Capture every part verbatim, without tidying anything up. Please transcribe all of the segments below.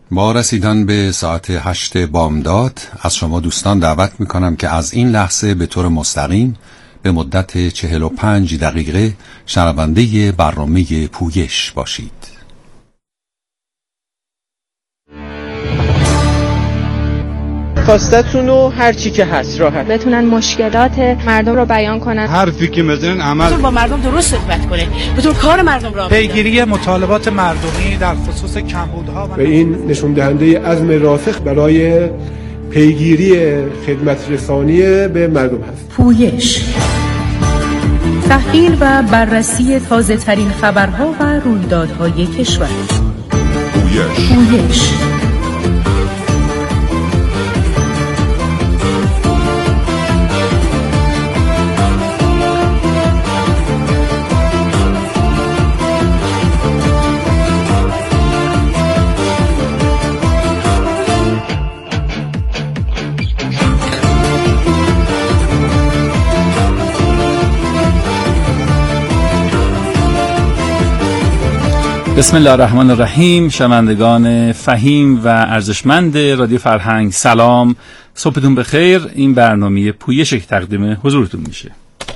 با رسیدن به ساعت هشت بامداد از شما دوستان دعوت میکنم که از این لحظه به طور مستقیم به مدت چهل و پنج دقیقه شنونده برنامه پویش باشید. خواستتون رو هر چی که هست راحت بتونن مشکلات مردم رو بیان کنن، حرفی که میزنن عمل با مردم درست صحبت کنه، بتون کار مردم را پیگیری مطالبات مردمی در خصوص کمبودها و این نشون دهنده عزم راسخ برای پیگیری خدمت رسانی به مردم هست. پویش، تحلیل و بررسی تازه ترین خبرها و رویدادهای کشور. پویش پویش بسم الله الرحمن الرحیم. شنوندگان فهیم و ارزشمند رادیو فرهنگ، سلام، صبحتون بخیر. این برنامه پویش که تقدیم حضورتون میشه.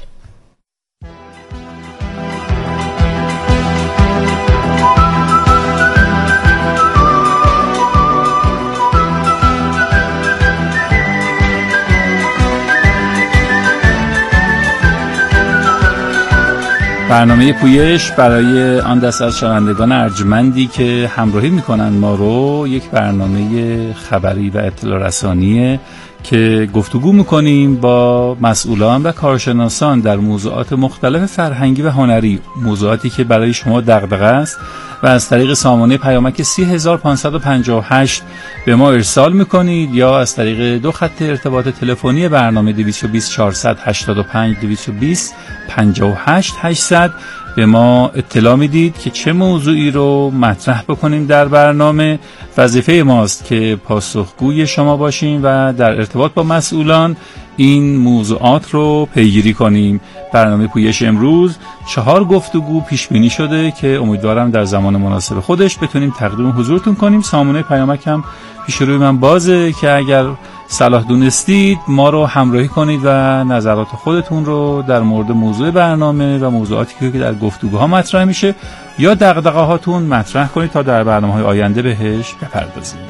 برنامه پویش برای آن دست از شنوندگان ارجمندی که همراهی میکنن ما رو یک برنامه خبری و اطلاع رسانیه که گفتگو میکنیم با مسئولان و کارشناسان در موضوعات مختلف فرهنگی و هنری، موضوعاتی که برای شما دغدغه است و از طریق سامانه پیامک سی هزار و پانصد و پنجاه و هشت به ما ارسال میکنید یا از طریق دو خط ارتباط تلفنی برنامه دویست و بیست چهارصد و هشتاد و پنج دویست و بیست پنجاه و هشت هشتصد به ما اطلاع میدید که چه موضوعی رو مطرح بکنیم در برنامه. وظیفه ماست که پاسخگوی شما باشیم و در ارتباط با مسئولان این موضوعات رو پیگیری کنیم. برنامه پویش امروز چهار گفتگو پیش بینی شده که امیدوارم در زمان مناسب خودش بتونیم تقدیم حضورتون کنیم. سامانه پیامک هم پیش روی من بازه که اگر صلاح دونستید ما رو همراهی کنید و نظرات خودتون رو در مورد موضوع برنامه و موضوعاتی که در گفتگوها مطرح میشه یا دغدغه هاتون مطرح کنید تا در برنامه‌های آینده بهش بپردازیم.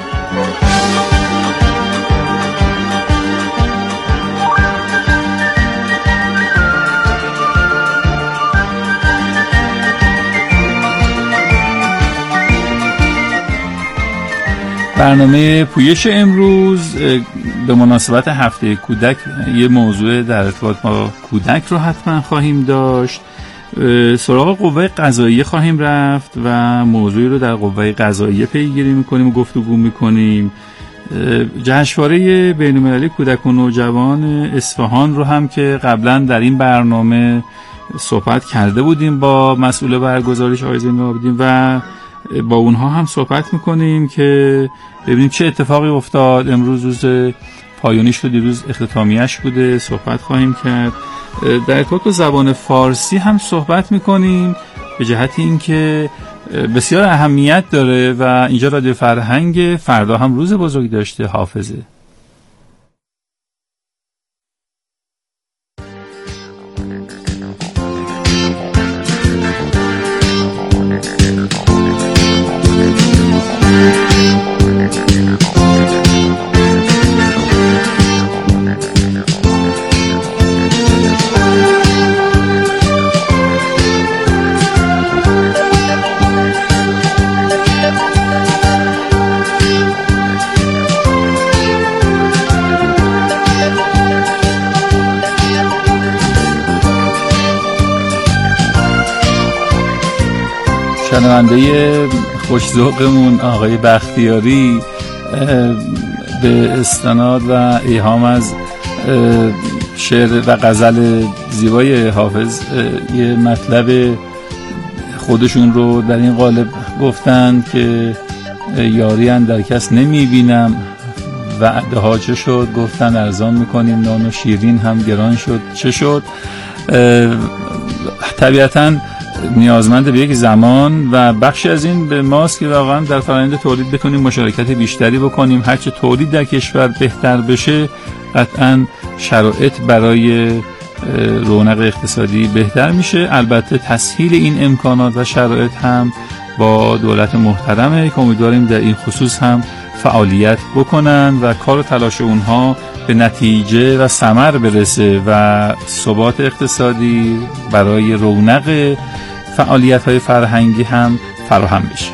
برنامه پویش امروز به مناسبت هفته کودک یه موضوع در ارتباط با کودک رو حتما خواهیم داشت. سراغ قوه قضاییه خواهیم رفت و موضوعی رو در قوه قضاییه پیگیری میکنیم و گفتگو میکنیم. جشنواره بین‌المللی کودک و نوجوان اصفهان رو هم که قبلا در این برنامه صحبت کرده بودیم با مسئول برگزاریش آقای زین العابدین و با اونها هم صحبت میکنیم که ببینیم چه اتفاقی افتاد. امروز روز پایانیش رو، دیروز اختتامیه‌اش بوده، صحبت خواهیم کرد. در ارتباط با زبان فارسی هم صحبت میکنیم به جهت اینکه بسیار اهمیت داره و اینجا رادیو فرهنگ فردا هم روز بزرگ داشته، حافظه. شنونده خوش‌ذوقمون آقای بختیاری به استناد و ایهام از شعر و غزل زیبای حافظ یه مطلب خودشون رو در این قالب گفتن که یاری اندر کس نمیبینم، وعده ها چه شد، گفتن ارزان میکنیم، نان و شیرین هم گران شد چه شد. طبیعتاً نیازمند به یک زمان و بخشی از این به ماست که واقعا در فرآیند تولید بتونیم مشارکت بیشتری بکنیم. هرچه تولید در کشور بهتر بشه قطعاً شرایط برای رونق اقتصادی بهتر میشه. البته تسهیل این امکانات و شرایط هم با دولت محترمه که امیدواریم در این خصوص هم فعالیت بکنن و کار و تلاش اونها به نتیجه و ثمر برسه و ثبات اقتصادی برای رونق فعالیت‌های فرهنگی هم فراهم بشه.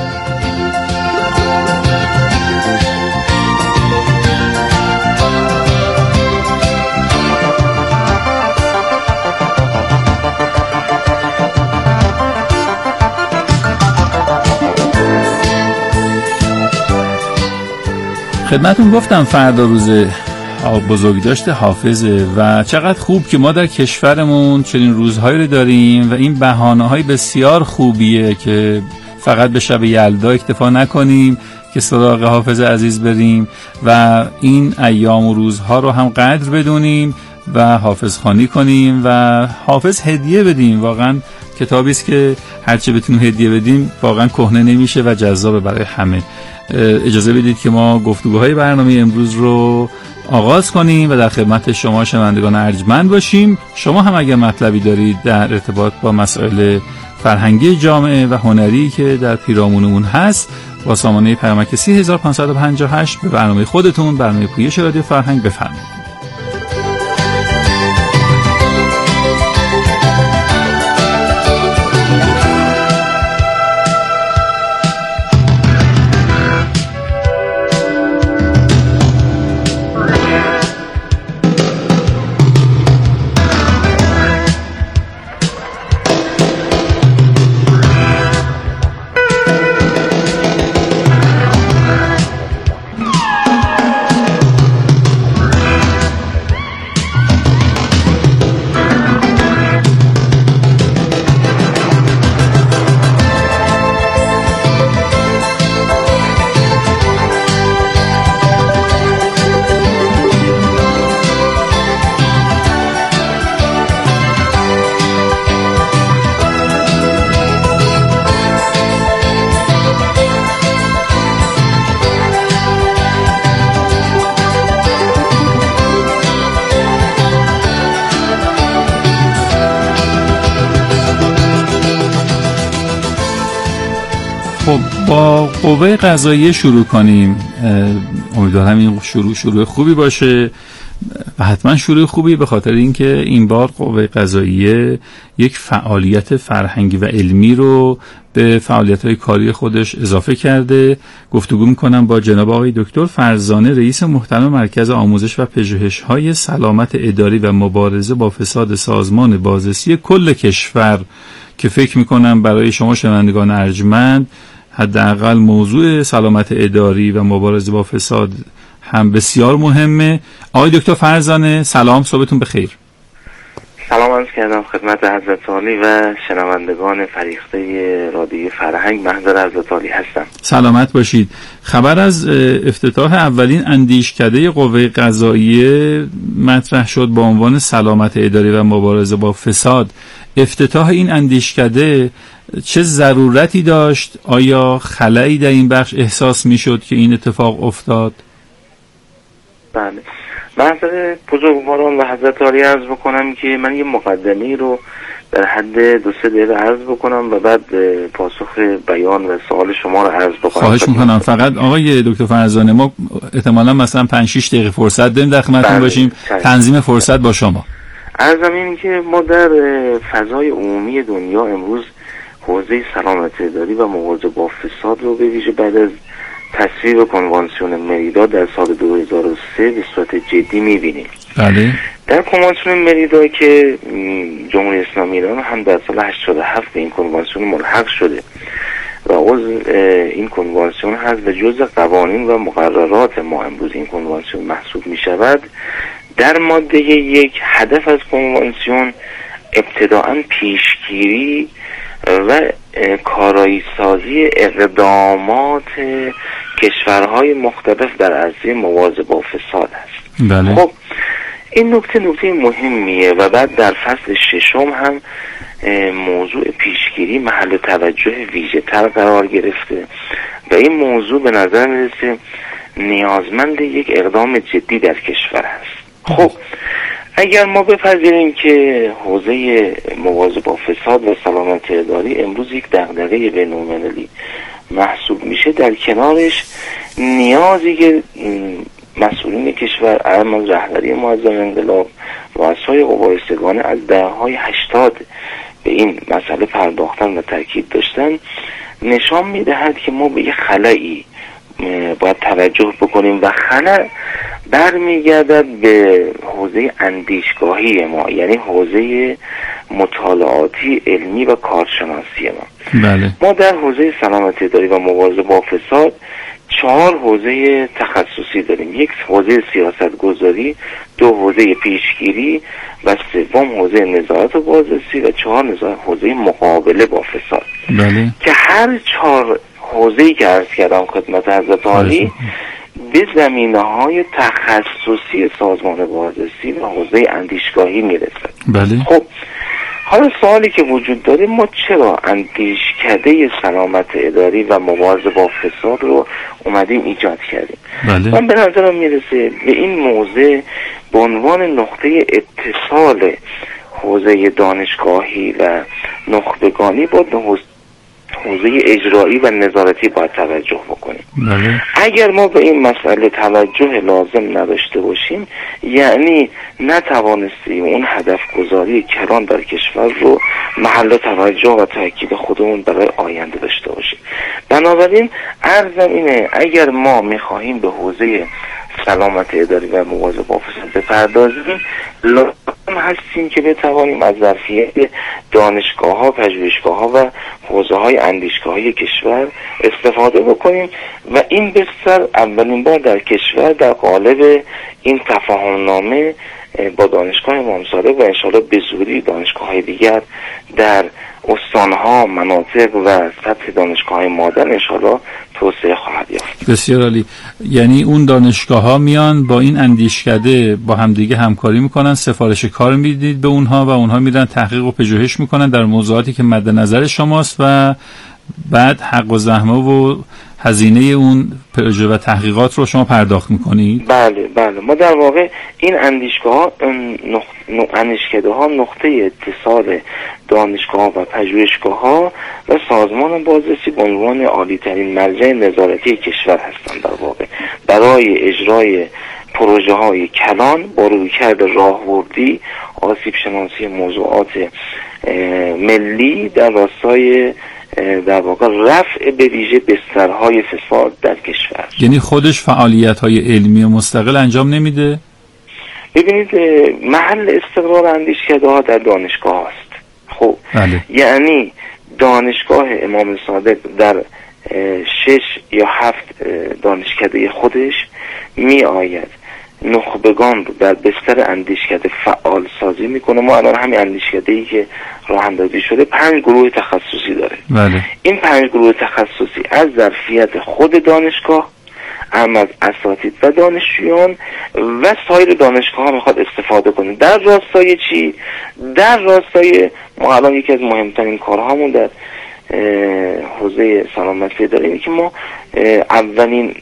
خدمتون گفتم فردا روز بزرگداشت حافظه و چقدر خوب که ما در کشورمون چنین روزهایی رو داریم و این بهانه‌های بسیار خوبیه که فقط به شب یلدا اکتفا نکنیم که سراغ حافظ عزیز بریم و این ایام و روزها رو هم قدر بدونیم و حافظ خوانی کنیم و حافظ هدیه بدیم. واقعا کتابی است که هرچه بتونیم هدیه بدیم واقعا کهنه نمیشه و جذابه برای همه. اجازه بدید که ما گفتگوهای برنامه امروز رو آغاز کنیم و در خدمت شما شنوندگان ارجمند باشیم. شما هم اگر مطلبی دارید در ارتباط با مسائل فرهنگی جامعه و هنری که در پیرامونمون هست با سامانه پیامک سی هزار و پانصد و پنجاه و هشت به برنامه خودتون، برنامه پویش رادیو فرهنگ بفرمایید. با قوه قضاییه شروع کنیم. امیدوارم این شروع شروع خوبی باشه و حتما شروع خوبی به خاطر اینکه این بار قوه قضاییه یک فعالیت فرهنگی و علمی رو به فعالیت‌های کاری خودش اضافه کرده. گفتگو می‌کنم با جناب آقای دکتر فرزانه، رئیس محترم مرکز آموزش و پژوهش‌های سلامت اداری و مبارزه با فساد سازمان بازرسی کل کشور که فکر می‌کنم برای شما شنوندگان ارجمند حداقل موضوع سلامت اداری و مبارزه با فساد هم بسیار مهمه. آقای دکتر فرزانه سلام، صبحتون بخیر. سلام عرض کردم خدمت حضرت عالی و شنوندگان فریخته رادیو فرهنگ. محضر حضرت عالی هستم. سلامت باشید. خبر از افتتاح اولین اندیشکده قوه قضاییه مطرح شد با عنوان سلامت اداری و مبارزه با فساد. افتتاح این اندیشکده چه ضرورتی داشت؟ آیا خلایی در این بخش احساس میشد که این اتفاق افتاد؟ بله، محضر بزرگواران و حضرت عالی عرض بکنم که من یه مقدمه رو در حد دو سه دقیقه عرض بکنم و بعد پاسخ بیان و سوال شما رو عرض بکنم. خواهش میکنم. فقط آقای دکتر فرزانه ما احتمالاً مثلا پنج شش دقیقه فرصت داریم در خدمتتون باشیم. تنظیم فرصت با شما. عرضم این که ما در فضای عمومی دنیا امروز حوزه سلامت اداری و مبارزه با فساد رو به ویژه بعد از تصویب کنوانسیون مریدا در سال دو هزار و سه به صورت جدی می‌بینیم. بله. در کنوانسیون مریدا که جمهوری اسلامی ایران هم در سال هشتاد و هفت به این کنوانسیون ملحق شده و عضو این کنوانسیون هست و جزء قوانین و مقررات ما امروز این کنوانسیون محسوب می‌شود. در ماده یک هدف از کنوانسیون ابتداءً پیشگیری و کارایی سازی اقدامات کشورهای مختلف در عرصه مبارزه با فساد است. بله. خب این نکته نکته مهمیه و بعد در فصل ششم هم موضوع پیشگیری محل توجه ویژه تر قرار گرفته و این موضوع به نظر میرسه نیازمند یک اقدام جدی در کشور هست. خب اگر ما بپذیریم که حوزه مواظبت با فساد و سلامت اداری امروز یک دغدغه بین‌المللی محسوب میشه، در کنارش نیازی که مسئولین کشور اعم از رهبری معظم انقلاب رؤسای قوا سگانه از دهه‌های هشتاد به این مسئله پرداختن و تاکید داشتن نشان میدهد که ما به یه خلایی باید توجه بکنیم و خلا برمیگردد به حوزه اندیشگاهی ما، یعنی حوزه مطالعاتی علمی و کارشناسی ما. بله. ما در حوزه سلامت اداری و مبارزه با فساد چهار حوزه تخصصی داریم. یک حوزه سیاست گذاری، دو حوزه پیشگیری و سوم حوزه نظارت و بازرسی و چهار نظارت حوزه مقابله با فساد. بله. که هر چهار حوزه‌ای که عرض کردم خدمت حضرت عالی به زمینه‌های تخصصی سازمان بازرسی و حوزه اندیشگاهی میرسد. بله. خب حالا سوالی که وجود داره، ما چرا اندیشکده سلامت اداری و مبارزه با فساد رو اومدیم ایجاد کردیم؟ بله. من به نظرم میرسه به این موضوع به عنوان نقطه اتصال حوزه دانشگاهی و نخبگانی با حوزه اجرایی و نظارتی باید توجه بکنیم. بله. اگر ما به این مسئله توجه لازم نداشته باشیم، یعنی نتوانستیم اون هدف گذاری کلان در کشور رو محل توجه و تاکید خودمون برای آینده داشته باشیم. بنابراین عرضم اینه اگر ما میخواهیم به حوزه سلامت اداری و مبارزه با فساد بپردازیم، لازم هستیم که بتوانیم از ظرفیت دانشگاه‌ها، پژوهشگاه‌ها و حوزه‌های اندیشگاهی کشور استفاده بکنیم و این بستر اولین بار در کشور در قالب این تفاهم‌نامه با دانشگاه امام صادق و انشاءالله به زودی دانشگاه‌های دیگر در استانها، مناطق و سطح دانشگاه‌های مادر انشاءالله توسعه خواهد یافت. بسیار عالی. یعنی اون دانشگاه‌ها میان با این اندیشکده با همدیگه همکاری میکنن، سفارش کار میدید به اونها و اونها میرن تحقیق و پژوهش میکنن در موضوعاتی که مد نظر شماست و بعد حق و زحمه و هزینه اون پروژه و تحقیقات رو شما پرداخت میکنید؟ بله بله. ما در واقع این اندیشگاه ها نخ... اندیشکده ها نقطه اتصال دانشگاه و پژوهشگاه ها و سازمان بازرسی به عنوان عالی ترین مرجع نظارتی کشور هستند در واقع برای اجرای پروژه های کلان با رویکرد راهبردی، آسیب شناسی موضوعات ملی در راستای در واقع رفع به ویژه بسترهای فساد در کشور. یعنی خودش فعالیت‌های علمی و مستقل انجام نمیده؟ ببینید محل استقرار اندیشکده ها در دانشگاه هست. خب بله. یعنی دانشگاه امام صادق در شش یا هفت دانشکده خودش می آید نخبگان رو در بستر اندیشکده فعال سازی میکنه. ما الان همین اندیشکده‌ای که راه اندازی شده پنج گروه تخصصی داره. بله. این پنج گروه تخصصی از ظرفیت خود دانشگاه، اما از اساتید و دانشجویان و سایر دانشگاه ها میخواد استفاده کنه. در راستای چی؟ در راستای ما الان یکی از مهمترین کارهامون در حوزه سلامتی اداری اینه که ما اولین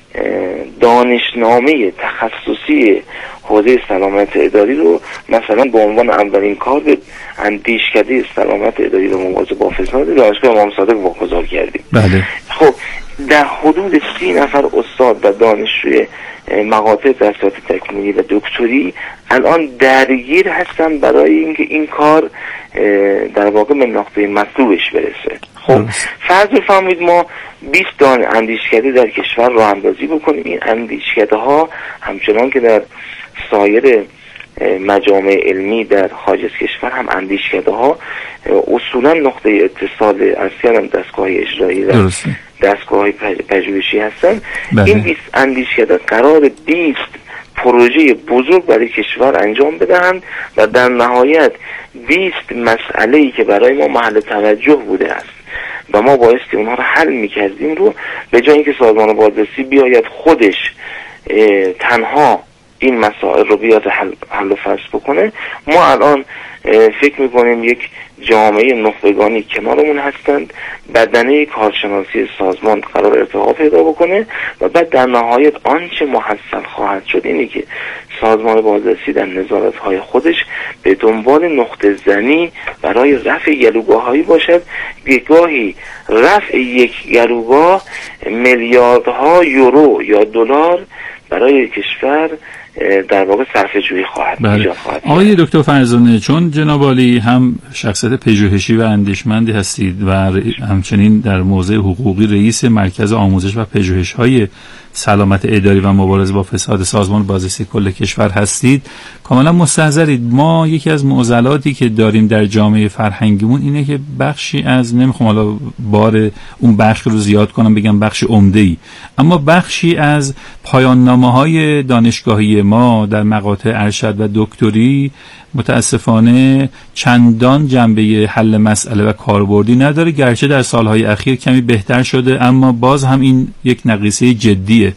دانشنامه تخصصی حوزه سلامت اداری رو مثلا به عنوان اولین کار به اندیشکده سلامت اداری و مبارزه با فساد دانشگاه امام صادق واگذار کردیم. بله. خب در حدود سی نفر استاد و دانشجوی مقاطع درسات تکمیلی و دکتری الان درگیر هستن برای اینکه این کار در واقع به نقطه مطلوبش برسه. خب فرض بفرمایید ما بیست دانه اندیشکده در کشور راه اندازی بکنیم. این اندیشکده ها همچنان که در سایر مجامع علمی در خارج از کشور هم اندیشکده ها اصولا نقطه اتصال اصلا دستگاه اجرایی و دستگاه پژوهشی هستن. بله. این بیست اندیشکده قرار بیست پروژه بزرگ برای کشور انجام بدهند و در نهایت بیست مسئله‌ای که برای ما محل توجه بوده است و ما بایستی اونها رو حل میکردیم رو به جای اینکه سازمان بازرسی بیاید خودش تنها این مسائل رو بیاد حل, حل و فصل بکنه. ما الان فکر میکنیم یک جامعه نخبگانی کنارمون هستند، بدنه کارشناسی سازمان قرار ارتقا پیدا بکنه و بعد در نهایت آنچه محصل خواهد شد اینه که سازمان بازرسی در نظارت‌های خودش به دنبال نقطه زنی برای رفع گلوگاه‌هایی باشد. گاهی رفع یک گلوگاه میلیاردها یورو یا دلار برای کشور در واقع صرفه جویی خواهد ایجاد خواهد. آقای دکتر فرزانه، چون جناب عالی هم شخصیت پژوهشی و اندیشمندی هستید و همچنین در موضع حقوقی رئیس مرکز آموزش و پژوهش‌های سلامت اداری و مبارزه با فساد سازمان بازرسی کل کشور هستید، کاملا مستحضرید ما یکی از معضلاتی که داریم در جامعه فرهنگیمون اینه که بخشی از، نمیخوام حالا بار اون بخش رو زیاد کنم بگم بخش عمده‌ای، اما بخشی از پایان نامه‌های دانشگاهی ما در مقاطع ارشد و دکتری متاسفانه چندان جنبه حل مسئله و کاربردی نداره، گرچه در سالهای اخیر کمی بهتر شده اما باز هم این یک نقیصه جدیه.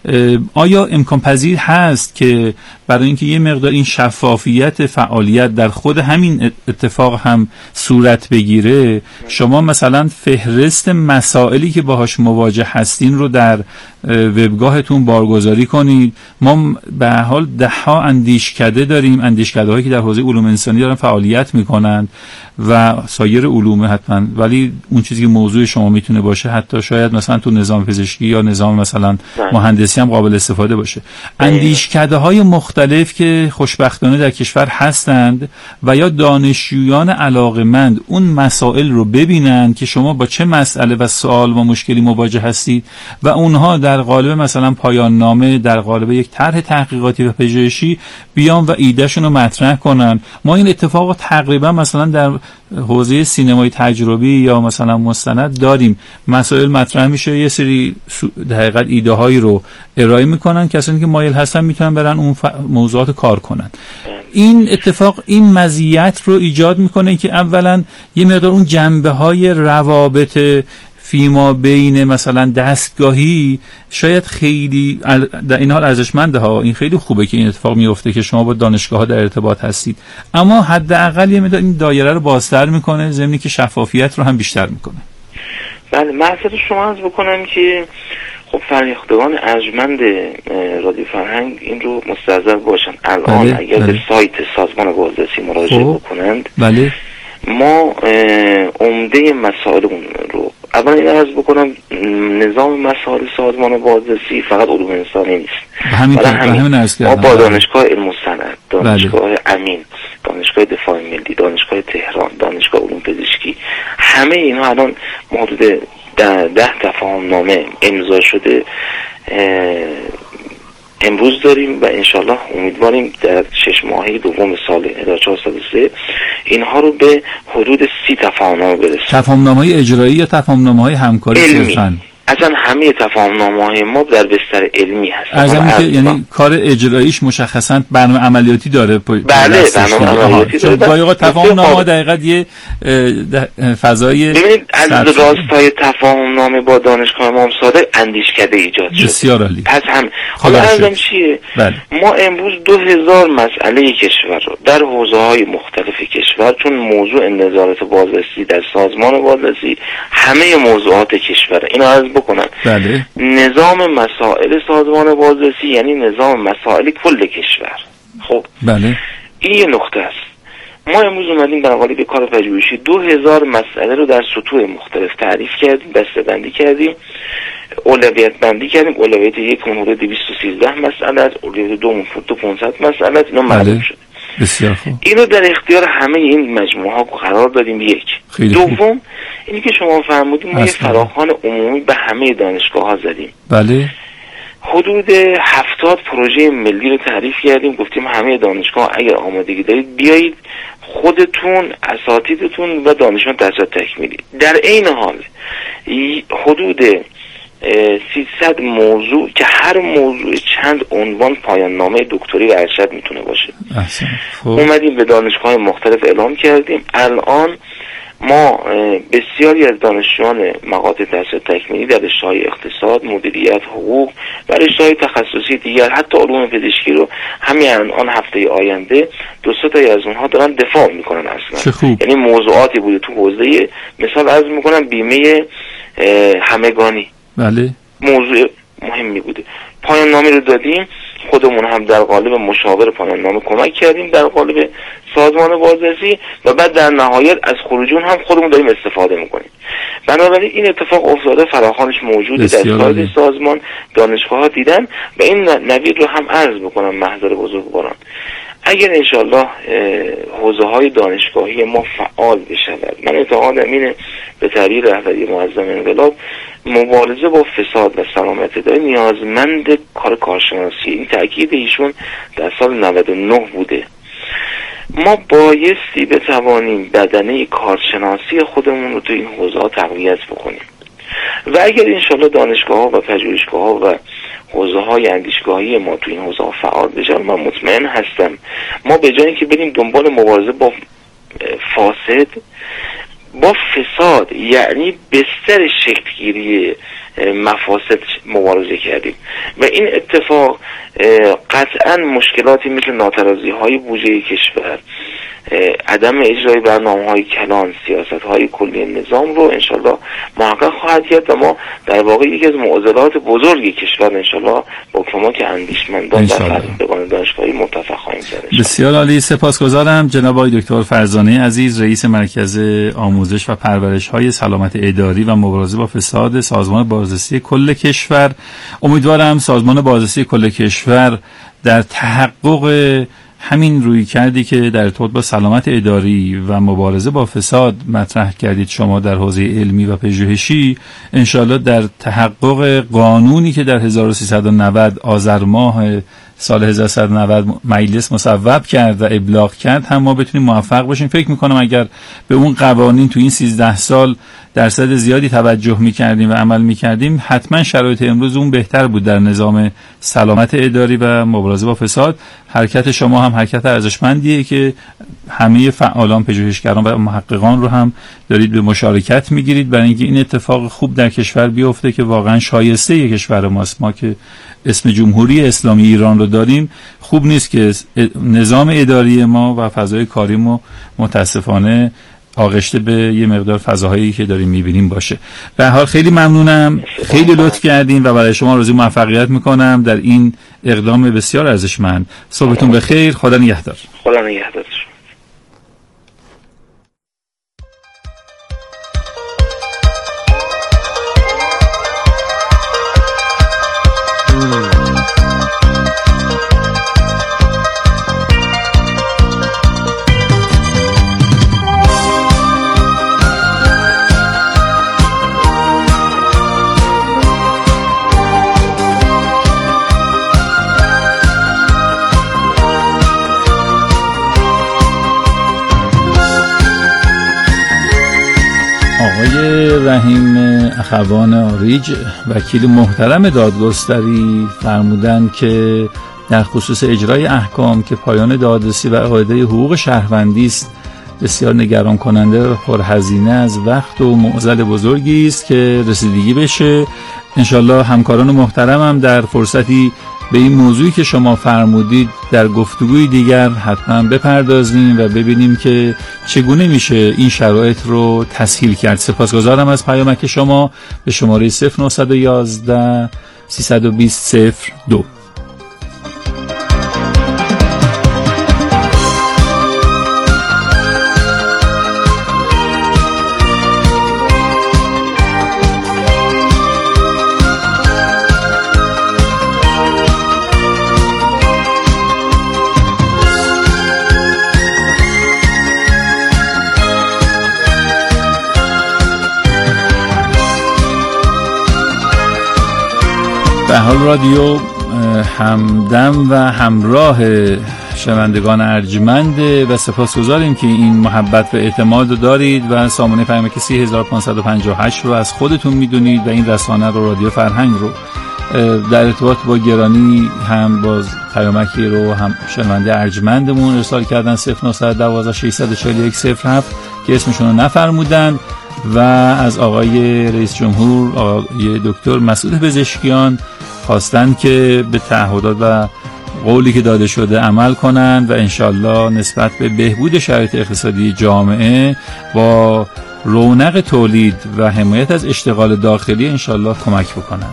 آیا امکان پذیر هست که برای اینکه یه مقدار این شفافیت فعالیت در خود همین اتفاق هم صورت بگیره، شما مثلا فهرست مسائلی که باهاش مواجه هستین رو در وبگاهتون بارگذاری کنید؟ ما به هر حال ده ها اندیشکده داریم، اندیشکده هایی که در حوزه علوم انسانی دارن فعالیت میکنند و سایر علوم حتما، ولی اون چیزی که موضوع شما میتونه باشه حتی شاید مثلا تو نظام پزشکی یا نظام مثلا مهندسی هم قابل استفاده باشه. اندیشکده های مختلف که خوشبختانه در کشور هستند و یا دانشجویان علاقه‌مند اون مسائل رو ببینن که شما با چه مسئله و سوال و مشکلی مواجه هستید و اونها در قالب مثلا پایان نامه، در قالب یک طرح تحقیقاتی و پژوهشی بیان و ایدهشون رو مطرح کنن. ما این اتفاق تقریبا مثلا در حوزه سینمای تجربی یا مثلا مستند داریم، مسائل مطرح میشه، یه سری در حقیقت ایده هایی رو ارائه میکنن، کسانی که مایل هستن میتونن برن اون ف... موضوعات کار کنن. این اتفاق این مزیت رو ایجاد میکنه که اولا یه مقدار اون جنبه های روابط فیما بین مثلا دستگاهی شاید خیلی در این حال ارزشمنده ها، این خیلی خوبه که این اتفاق میفته که شما با دانشگاه ها در ارتباط هستید، اما حداقل یه مقدار این دایره رو بازتر میکنه، ضمنی که شفافیت رو هم بیشتر میکنه. بله، معذرت شما عرض بکنم که خب فرهیختگان ارجمند رادیو فرهنگ این رو مستحضر باشن. الان بله، اگر بله. به سایت سازمان بازرسی مراجعه بکنند، بله. ما عمده مسائل اون رو اول این عرض بکنم، نظام مسائل سازمان بازرسی فقط علوم انسانی نیست. همین همین ما با دانشگاه علم و صنعت، دانشگاه بله. امین، دانشگاه دفاع ملی، دانشگاه تهران، دانشگاه علوم پزشکی، همه اینها الان حدود ده, ده تفاهم نامه امضا شده امروز داریم و انشالله امیدواریم در شش ماهه دوم سال هزار و چهارصد و سه اینها رو به حدود سی تفاهمنامه برسونیم. تفاهمنامه‌های اجرایی یا تفاهمنامه‌های همکاری صرفاً؟ اصلا همه تفاهمنامه‌های ما در بستر علمی هست. ارزم که یعنی کار اجراییش مشخصاً برنامه عملیاتی داره. بله، برنامه عملیاتی داره. باید تفاهمنامه دقیقاً یه فضای ببینید از راستای تفاهمنامه با دانشگاه امام صادق اندیشکده ایجاد شد. بسیار عالی. پس هم حالا ارزم چیه؟ بله. ما امروز دو هزار مسئله کشور رو در حوزه‌های مختلف کشور، چون موضوع نظارت بازرسی در سازمان بازرسی همه موضوعات کشور، اینو عرض بکنم. بله. نظام مسائل سازمان بازرسی یعنی نظام مسائل کل کشور. خب بله. این یه نقطه است. ما امروز اومدیم در قالب کار پژوهشی دو هزار مسئله رو در سطوح مختلف تعریف کردیم، دسته‌بندی کردیم، اولویت بندی کردیم. اولویت یک حدود دویست و سیزده مسئله است، اولویت دو حدود پانصد مسئله است. اینا معلوم بله. شد. بسیار خوب. اینو در اختیار همه این مجموعه ها قرار دادیم. یک. دوم اینی که شما فرمودید ما یه فراخوان عمومی به همه دانشگاه ها زدیم. بله. حدود هفتاد پروژه ملی رو تعریف کردیم، گفتیم همه دانشگاه اگر آمادگی دارید بیایید خودتون، اساتیدتون و دانشجویان تحصیلات تکمیلی. در این حال حدود سیصد موضوع که هر موضوع چند عنوان پایان نامه دکتری و ارشد میتونه باشه. اومدیم به دانشگاه مختلف اعلام کردیم. الان ما بسیاری از دانشجویان مقاطع تحصیل تکمیلی در رشته‌های اقتصاد، مدیریت، حقوق و رشته‌های تخصصی دیگر، حتی علوم پزشکی رو همین الان هفته آینده دو سه تایی از اونها دارن دفاع میکنن اصلا. یعنی موضوعاتی بوده تو حوزه، مثال عرض میکنم بیمه همگانی، بله موضوع مهمی بوده، پایان نامه رو دادیم. خودمون هم در قالب مشاور پایان نامه کمک کردیم در قالب سازمان بازرسی و بعد در نهایت از خروجون هم خودمون داریم استفاده میکنیم. بنابراین این اتفاق افتاده، فراخوانش موجوده در سایر سازمان، دانشگاه ها دیدن و این نوید رو هم عرض بکنم محضر بزرگواران. اگر انشالله حوزه های دانشگاهی ما فعال بشود، من اعتقادم اینه به تعبیر رهبری معظم انقلاب مبارزه با فساد و سلامت اداری نیازمند کار کارشناسی. این تأکید ایشون در سال نود و نه بوده. ما بایستی بتوانیم بدنه کارشناسی خودمون رو تو این حوزه ها تقویت بکنیم و اگر انشالله دانشگاه ها و پژوهشگاه ها و حوزه های اندیشگاهی ما تو این حوزه ها فعال بشن، من مطمئن هستم ما به جای اینکه بریم دنبال مبارزه با فاسد، با فساد یعنی بستر شکلگیری مفاسد مبارزه کردیم و این اتفاق قطعا مشکلاتی مثل ناترازی های بودجه کشور، عدم اجرای برنامه‌های کلان، سیاست‌های کلی نظام رو انشالله محقق خواهد کرد و ما در واقع یکی از معضلات بزرگ کشور انشالله با کمک اندیشمندان و فرهیختگان دانشگاهی متفق خواهیم شد. بسیار عالی، سپاسگزارم جناب آقای دکتر فرزانه عزیز، رئیس مرکز آموزش و پرورش‌های سلامت اداری و مبارزه با فساد سازمان بازرسی کل کشور. امیدوارم سازمان بازرسی کل کشور در تحقق همین روی کردی که در ارتباط با سلامت اداری و مبارزه با فساد مطرح کردید شما در حوزه علمی و پژوهشی، انشالله در تحقق قانونی که در هزار و سیصد و نود آذر ماه سال هزار و سیصد و نود مجلس مصوب کرد و ابلاغ کرد هم ما بتونیم موفق باشیم. فکر میکنم اگر به اون قوانین تو این سیزده سال درصد زیادی توجه میکردیم و عمل میکردیم، حتما شرایط امروز اون بهتر بود در نظام سلامت اداری و مبارزه با فساد. حرکت شما هم حرکت ارزشمندیه که همه فعالان، پژوهشگران و محققان رو هم دارید به مشارکت میگیرید برای اینکه این اتفاق خوب در کشور بیفته که واقعا شایسته ی کشور ماست. ما که اسم جمهوری اسلامی ایران رو داریم، خوب نیست که نظام اداری ما و فضای کاری ما متاسفانه آغشته به یه مقدار فضاهایی که داریم میبینیم باشه. به هر حال خیلی ممنونم، خیلی لطف کردین و برای شما آرزوی موفقیت میکنم در این اقدام بسیار ارزشمند. صبحتون بخیر، خدا نگهدار. خدا نگهدار. رحیم اخوان آریج، وکیل محترم دادگستری، فرمودند که در خصوص اجرای احکام که پایان دادرسی و قاعده حقوق شهروندی است بسیار نگران کننده و پرهزینه از وقت و معضل بزرگی است که رسیدگی بشه. انشالله همکاران محترمم در فرصتی به این موضوعی که شما فرمودید در گفتگوی دیگر حتما بپردازیم و ببینیم که چگونه میشه این شرایط رو تسهیل کرد. سپاسگزارم از پیامک شما به شماره صفر نه یک یک سه دو صفر صفر دو. به حال رادیو همدم و همراه شنوندگان ارجمند و سپاسگزاریم که این محبت و اعتماد رو دارید و سامانه پیامک سی هزار و پانصد و پنجاه و هشت رو از خودتون میدونید و این رسانه رو، رادیو فرهنگ رو در ارتباط با گرانی هم باز پیامکی رو هم شنونده ارجمندمون ارسال کردن صفر نه یک دو شش چهار یک صفر هفت که اسمشون رو نفرمودن و از آقای رئیس جمهور آقای دکتر مسعود پزشکیان خواستن که به تعهدات و قولی که داده شده عمل کنند و انشالله نسبت به بهبود شرایط اقتصادی جامعه با رونق تولید و حمایت از اشتغال داخلی انشالله کمک بکنند.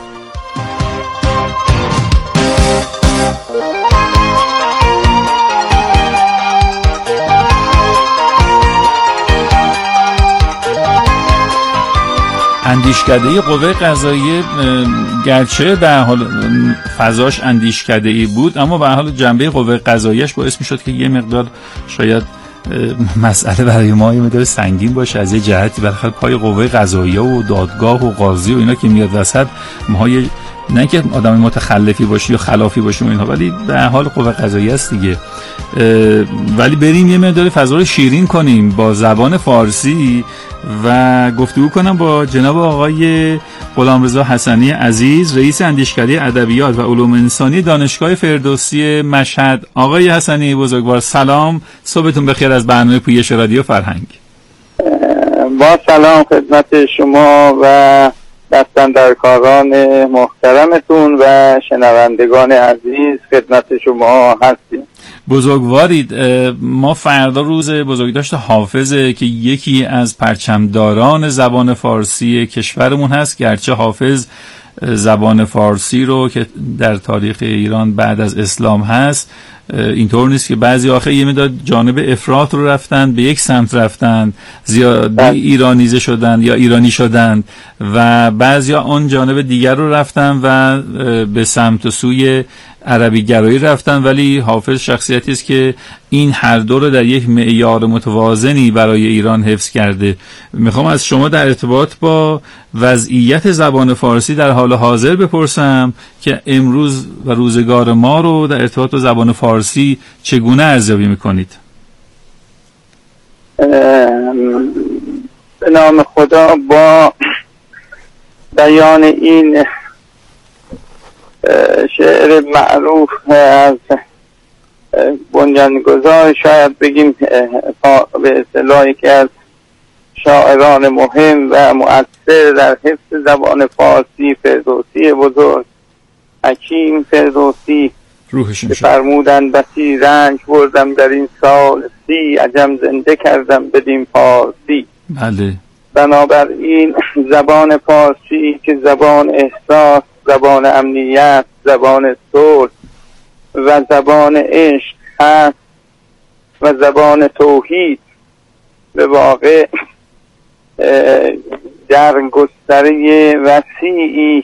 اندیشکده قوه قضاییه گرچه به حال فضاش اندیشکده ای بود اما به حال جنبه قوه قضاییش باعث میشد که یه مقدار شاید مسئله برای ما یه مقدار سنگین باشه از یه جهتی. بالاخره پای قوه قضاییه و دادگاه و قاضی و اینا که میاد وسط ما یه نه که آدم متخلفی باشی یا خلافی باشیم اینها، ولی به حال قوه قضاییه است دیگه. ولی بریم یه مقدار فضا رو شیرین کنیم با زبان فارسی و گفتگو کنم با جناب آقای غلامرضا حسنی عزیز، رئیس اندیشکده ادبیات و علوم انسانی دانشگاه فردوسی مشهد. آقای حسنی بزرگوار سلام، صبحتون بخیر از برنامه پویش رادیو فرهنگ. با سلام خدمت شما و دستاندرکاران محترمتون و شنوندگان عزیز، خدمت شما هستیم. بزرگوارید. ما فردا روز بزرگداشت حافظه که یکی از پرچمداران زبان فارسی کشورمون هست، گرچه حافظ زبان فارسی رو که در تاریخ ایران بعد از اسلام هست اینطور نیست که بعضی آخه یه مقدار جانب افراط رو رفتن، به یک سمت رفتن، زیادی ایرانیزه شدن یا ایرانی شدن و بعضی آن جانب دیگر رو رفتن و به سمت سوی عربی گرایی رفتن. ولی حافظ شخصیتی است که این هر دو رو در یک معیار متوازنی برای ایران حفظ کرده. میخوام از شما در ارتباط با وضعیت زبان فارسی در حال حاضر بپرسم که امروز و روزگار ما رو در ارتباط با زبان فارسی چگونه ارزیابی میکنید؟ به نام خدا، با بیان این شعر معروف از بنیانگذار، شاید بگیم به اصطلاحی که از شاعران مهم و مؤثر در حفظ زبان فارسی، فردوسی بزرگ، حکیم فردوسی، که فرمودن بسی رنج بردم در این سال سی، عجم زنده کردم بدین فارسی. بله. بنابراین زبان فارسی که زبان احساس، زبان امنیت، زبان صلح و زبان عشق هست و زبان توحید، به واقع در گستره وسیعی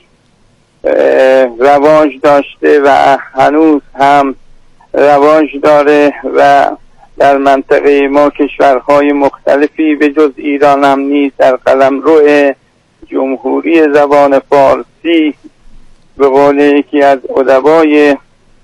رواج داشته و هنوز هم رواج داره و در منطقه ما کشورهای مختلفی به جز ایران هم نیز در قلمرو جمهوری زبان فارسی به قول یکی از ادبای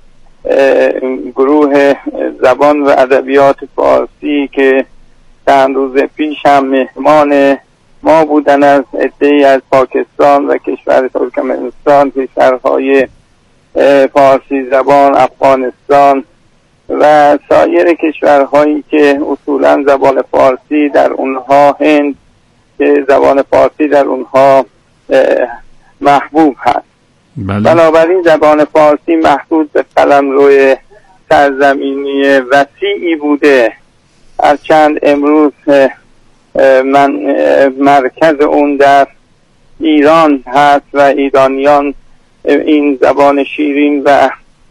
گروه زبان و ادبیات فارسی که چند روز پیش هم مهمان ما بودن از عده‌ای از پاکستان و کشور ترکمنستان، کشورهای فارسی زبان، افغانستان و سایر کشورهایی که اصولا زبان فارسی در اونها، هند که زبان فارسی در اونها محبوب هست. بله. بنابراین زبان فارسی محدود به قلمرو سرزمینی وسیعی بوده، هرچند امروز من مرکز اون در ایران هست و ایرانیان این زبان شیرین و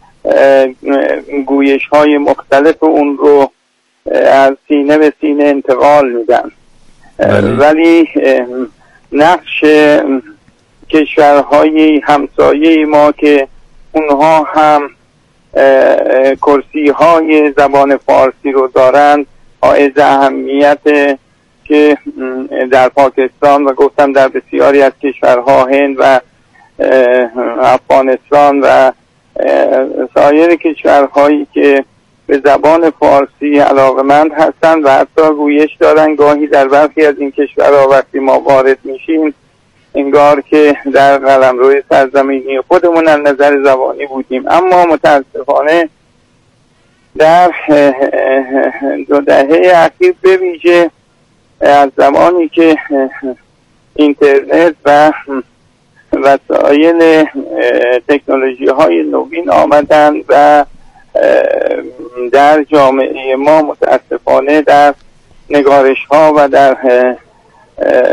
گویش های مختلف اون رو از سینه به سینه انتقال میدن. بله. ولی نقش کشورهای همسایه ما که اونها هم کرسی های زبان فارسی رو دارند حائز اهمیت، که در پاکستان و گفتم در بسیاری از کشورها، هند و افغانستان و سایر کشورهایی که به زبان فارسی علاقمند هستند و حتی گویش دارن گاهی در برخی از این کشورها وقتی ما وارد میشیم انگار که در قلمرو سرزمینی خودمون از نظر زبانی بودیم. اما متاسفانه در دو دهه اخیر به ویژه از زمانی که اینترنت و وسایل تکنولوژی های نوین آمدن و در جامعه ما متاسفانه در نگارش ها و در